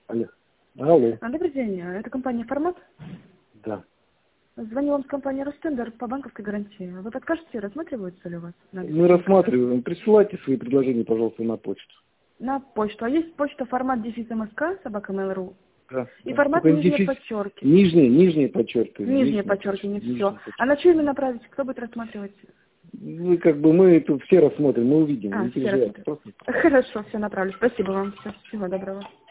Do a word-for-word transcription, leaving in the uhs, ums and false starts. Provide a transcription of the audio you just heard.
Алло. Алло. А, Добрый день, это компания «Формат». Да. Звоню вам с компании «Ростендер» по банковской гарантии. Вы подскажете, рассматривается ли у вас? на Мы рассматриваем. Присылайте свои предложения, пожалуйста, на почту. На почту. А есть почта формат дефис МСК, собака mail точка ру. Да. И да. формат Только нижнее дефис... подчерки. Нижнее, нижнее подчеркивание. Нижнее подчеркивание, нижнее все. подчеркивание. А на что именно направить? Кто будет рассматривать? Вы как бы, мы тут все рассмотрим, мы увидим. А, Не все переживайте. рассмотрят. Просто... Хорошо, все направлю. Спасибо вам. Всего доброго.